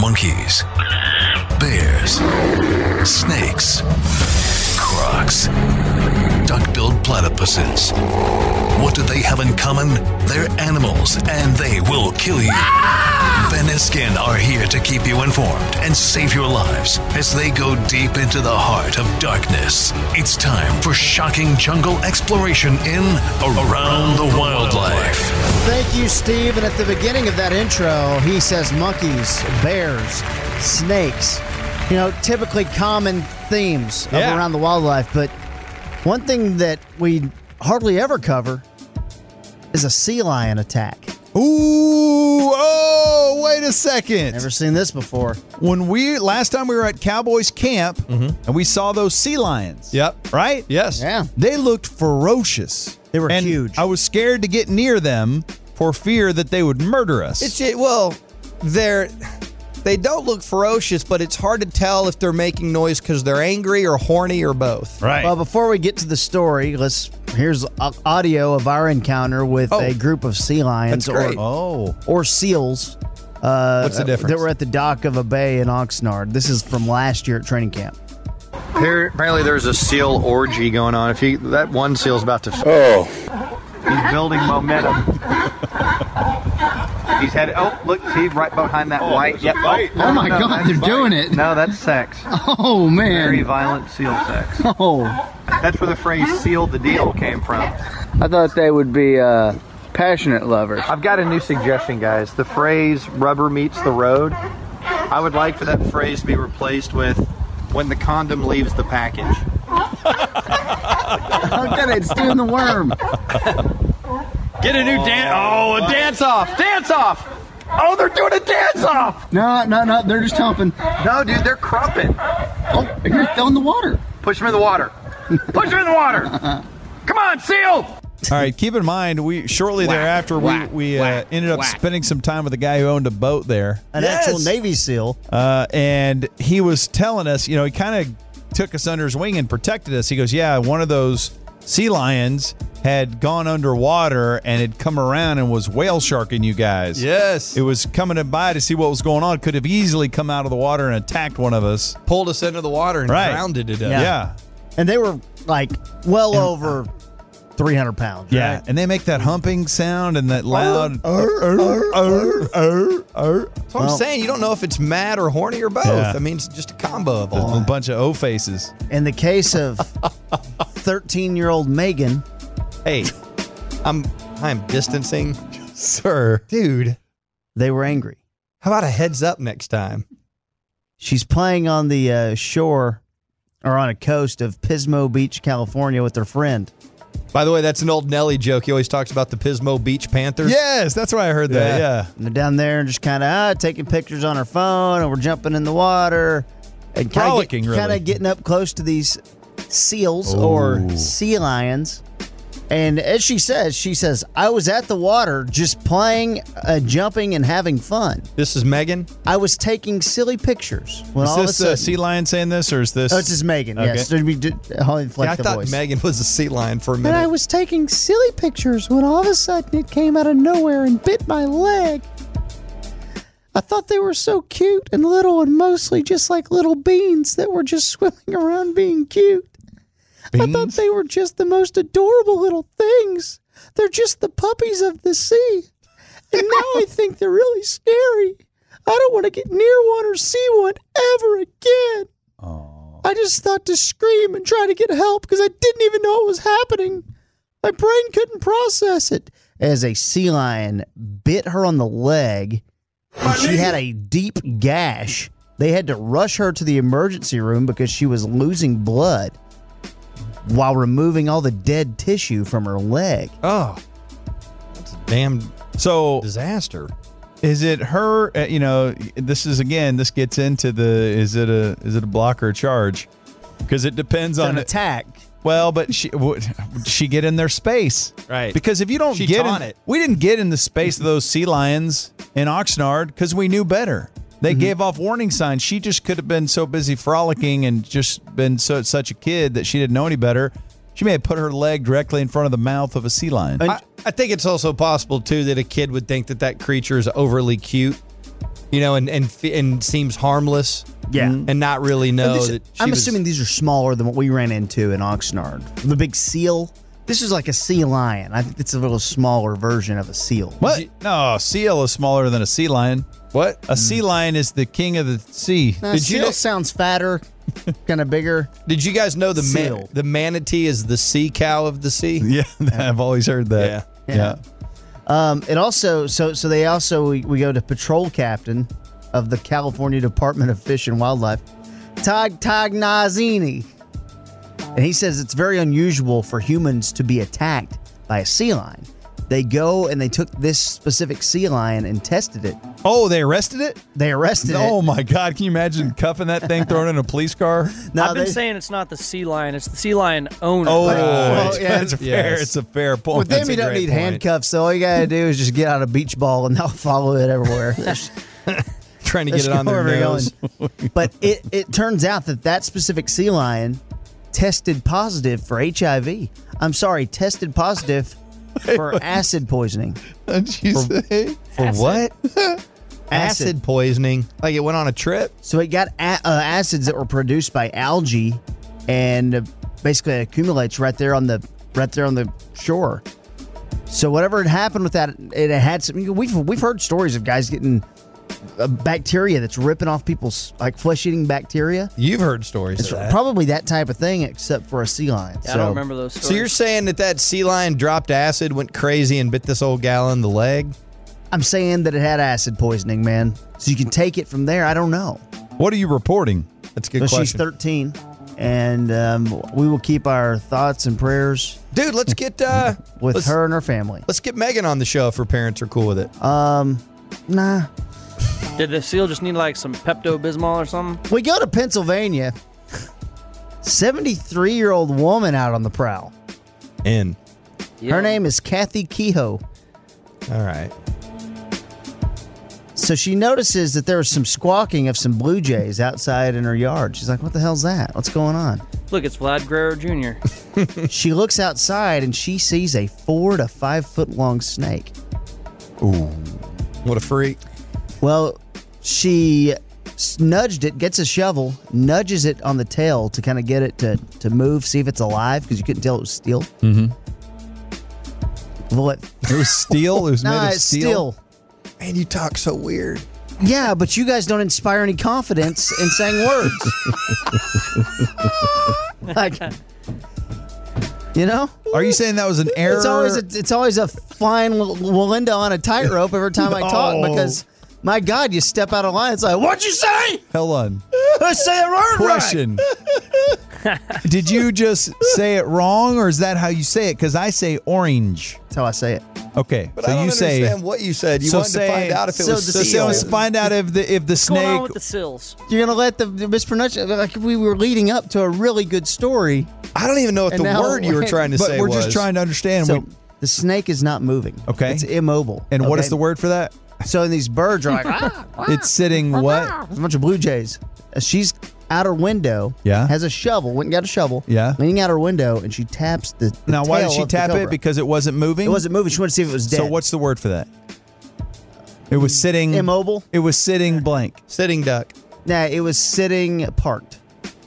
monkeys, bears, snakes, crocs, duck-billed platypuses. What do they have in common? They're animals, and they will kill you. Ben and Skin are here to keep you informed and save your lives as they go deep into the heart of darkness. It's time for shocking jungle exploration in Around the Wildlife. Thank you, Steve. And at the beginning of that intro, he says monkeys, bears, snakes. You know, typically common themes of Around the Wildlife. But one thing that we hardly ever cover is a sea lion attack. Ooh, oh, wait a second. Never seen this before. Last time we were at Cowboys Camp, and we saw those sea lions. Yep. Right? Yes. Yeah. They looked ferocious. They were and huge. I was scared to get near them for fear that they would murder us. They don't look ferocious, but it's hard to tell if they're making noise because they're angry or horny or both. Right. Well, before we get to the story, here's audio of our encounter with a group of sea lions or seals. What's the difference? That were at the dock of a bay in Oxnard. This is from last year at training camp. Apparently there's a seal orgy going on. That one seal's about to... He's building momentum. He's headed... Oh, look, see, right behind that white... Yep. Oh my God, they're doing it. No, that's sex. Oh, man. Very violent seal sex. Oh. That's where the phrase seal the deal came from. I thought they would be passionate lovers. I've got a new suggestion, guys. The phrase rubber meets the road. I would like for that phrase to be replaced with when the condom leaves the package. Okay, it's doing the worm. Get a new dance. Oh, a dance off. Dance off. Oh, they're doing a dance off. No, they're just humping. No, dude, they're crumping. Oh, you're filling the water. Push them in the water. Push them in the water. Come on, seal. All right, keep in mind, shortly thereafter, we ended up spending some time with a guy who owned a boat there. An actual Navy SEAL. And he was telling us, he kind of took us under his wing and protected us. He goes, yeah, one of those sea lions had gone underwater and had come around and was whale sharking you guys. Yes. It was coming by to see what was going on. Could have easily come out of the water and attacked one of us. Pulled us into the water and drowned it to death. Yeah. And they were over 300 pounds. Yeah. Right? And they make that humping sound and that loud. That's what I'm saying. You don't know if it's mad or horny or both. Yeah. I mean, it's just a combo of all. A bunch of O faces. In the case of 13-year-old Megan. Hey, I'm distancing. Sir. Dude. They were angry. How about a heads up next time? She's playing on the shore or on a coast of Pismo Beach, California with her friend. By the way, that's an old Nelly joke. He always talks about the Pismo Beach Panthers. Yes, that's why I heard that. Yeah. And they're down there and just kind of taking pictures on her phone, and we're jumping in the water and kind of getting up close to these seals or sea lions. And as she says, I was at the water just playing, jumping, and having fun. This is Megan? I was taking silly pictures. When Is this a sea lion saying this, or is this... Oh, it's just Megan, okay. yes. I thought Megan was a sea lion for a minute. And I was taking silly pictures when all of a sudden it came out of nowhere and bit my leg. I thought they were so cute and little and mostly just like little beans that were just swimming around being cute. I thought they were just the most adorable little things. They're just the puppies of the sea. And now I think they're really scary. I don't want to get near one or see one ever again. Oh. I just thought to scream and try to get help because I didn't even know what was happening. My brain couldn't process it. As a sea lion bit her on the leg, and she had a deep gash. They had to rush her to the emergency room because she was losing blood while removing all the dead tissue from her leg. Oh, that's a damn disaster. Is it her? This gets into is it a block or a charge? Because it depends on an attack. Well, but would she get in their space? Right. Because if you don't we didn't get in the space of those sea lions in Oxnard because we knew better. They gave off warning signs. She just could have been so busy frolicking and just been such a kid that she didn't know any better. She may have put her leg directly in front of the mouth of a sea lion. I think it's also possible, too, that a kid would think that creature is overly cute. and seems harmless. Yeah. And not really know And that I'm assuming these are smaller than what we ran into in Oxnard. The big seal. This is like a sea lion. I think it's a little smaller version of a seal. What? No, seal is smaller than a sea lion. What? A sea lion is the king of the sea. Seal sounds fatter, kind of bigger. Did you guys know Seal. the manatee is the sea cow of the sea? Yeah, I've always heard that. Yeah. It also we go to patrol captain of the California Department of Fish and Wildlife, Tag Tagnazini. And he says it's very unusual for humans to be attacked by a sea lion. They go and they took this specific sea lion and tested it. Oh, they arrested it? They arrested it. Oh my God! Can you imagine cuffing that thing, throwing it in a police car? No, I've been saying it's not the sea lion; it's the sea lion owner. Oh, well, yeah, that's fair. yes. It's a fair point. with them, That's you a don't great need point. handcuffs. So all you gotta do is just get out a beach ball and they'll follow it everywhere. Trying to get it on their Wherever you're nose. going. But it turns out that specific sea lion tested positive for HIV. I'm sorry, tested positive for acid poisoning. What'd you say? For what? Acid poisoning. Like it went on a trip? So it got acids that were produced by algae, and basically it accumulates right there on the shore. So whatever had happened with that, it had some. We've heard stories of guys getting bacteria that's ripping off people's like flesh-eating bacteria. You've heard stories It's of that. probably that type of thing, except for a sea lion. Yeah, I don't remember those stories. So you're saying that sea lion dropped acid, went crazy, and bit this old gal in the leg? I'm saying that it had acid poisoning, man. So you can take it from there. I don't know. What are you reporting? That's a good But question. she's 13, and we will keep our thoughts and prayers Dude, let's get with her and her family. Let's get Megan on the show if her parents are cool with it. Nah. Did the seal just need like some Pepto-Bismol or something? We go to Pennsylvania. 73-year-old woman out on the prowl. In. Her name is Kathy Kehoe. All right. So she notices that there was some squawking of some blue jays outside in her yard. She's like, what the hell's that? What's going on? Look, it's Vlad Guerrero Jr. She looks outside and she sees a 4 to 5 foot long snake. Ooh. What a freak. Well, she nudged it, gets a shovel, nudges it on the tail to kind of get it to move, see if it's alive, because you couldn't tell it was steel. Mm-hmm. Well, It was steel? It was made of it's steel? steel. Man, you talk so weird. Yeah, but you guys don't inspire any confidence in saying words. Like, you know? Are you saying that was an error? It's always a fine Walinda on a tightrope every time I talk because, my God, you step out of line. It's like, what'd you say? Hold on. I say a word Question. Did you just say it wrong, or is that how you say it? Because I say orange. That's how I say it. Okay, But so I don't you say. understand what you said. You wanted to find out if it was So steel. let's find out if the What's going on snake. with the seals? You're going to let the mispronunciation, like we were leading up to a really good story. I don't even know what And the now- word you were trying to But say we're was. just trying to understand. So the snake is not moving. Okay. It's immobile. And what Okay? is the word for that? So these birds are like, It's sitting what? there's a bunch of blue jays. She's out her window. Yeah. Has a shovel. Went and got a shovel. Yeah. Leaning out her window, and she taps the Now, why tail did she of the tap it? cobra. Because it wasn't moving? It wasn't moving. She wanted to see if it was dead. So what's the word for that? It was sitting. Immobile? It was sitting blank. Sitting duck. Nah, it was sitting parked.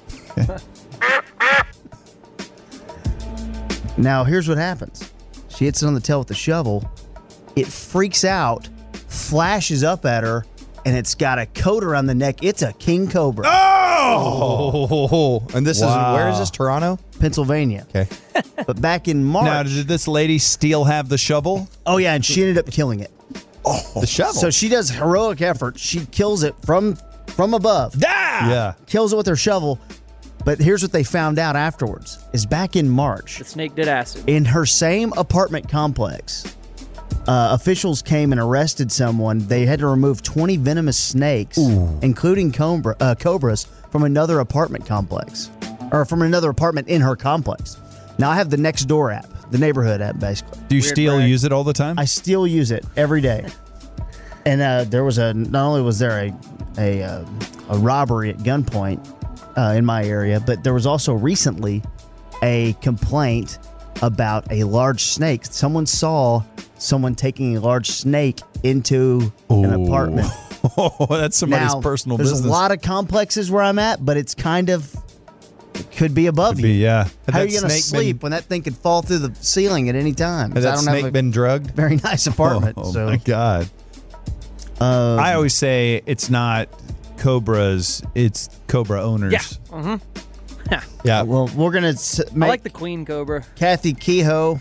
Now, here's what happens. She hits it on the tail with the shovel. It freaks out, flashes up at her, and it's got a coat around the neck. It's a king cobra. Oh! And this Wow. is, where is this, Toronto? Pennsylvania. Okay. But back in March. Now, did this lady still have the shovel? Oh, yeah, and she ended up killing it. The shovel. So she does heroic effort. She kills it from above. Yeah. Kills it with her shovel. But here's what they found out afterwards. Is back in March, The snake did acid. in her same apartment complex, officials came and arrested someone. They had to remove 20 venomous snakes, including cobras, from another apartment complex. Or from another apartment in her complex. Now, I have the Nextdoor app, the neighborhood app, basically. Do you Weird still brag. use it all the time? I still use it every day. And there was not only was there a robbery at gunpoint in my area, but there was also recently a complaint about a large snake. Someone saw someone taking a large snake into an apartment. Oh, that's somebody's Now, personal there's business. a lot of complexes where I'm at, but it's kind of could be above you. Yeah. How are Had you that going to snake sleep when that thing could fall through the ceiling at any time? Has 'Cause I that don't snake have a been drugged? very nice apartment. Oh, so my God. I always say it's not Cobras, it's Cobra owners. Yeah. Yeah. well, we're going to I make like the queen cobra. Kathy Kehoe.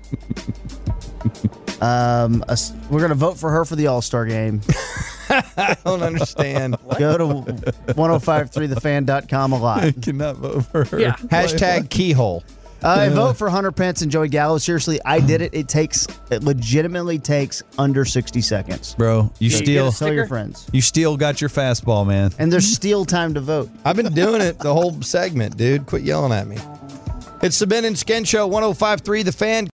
We're going to vote for her for the All-Star game. I don't understand. Go to 1053thefan.com a lot. I cannot vote for her. Yeah. Hashtag keyhole. I vote for Hunter Pence and Joey Gallo. Seriously, I did it. It legitimately takes under 60 seconds. Bro, you Did you still get a Tell your sticker? friends. you still got your fastball, man. And there's still time to vote. I've been doing it the whole segment, dude. Quit yelling at me. It's the Ben and Skin Show, 105.3 The Fan.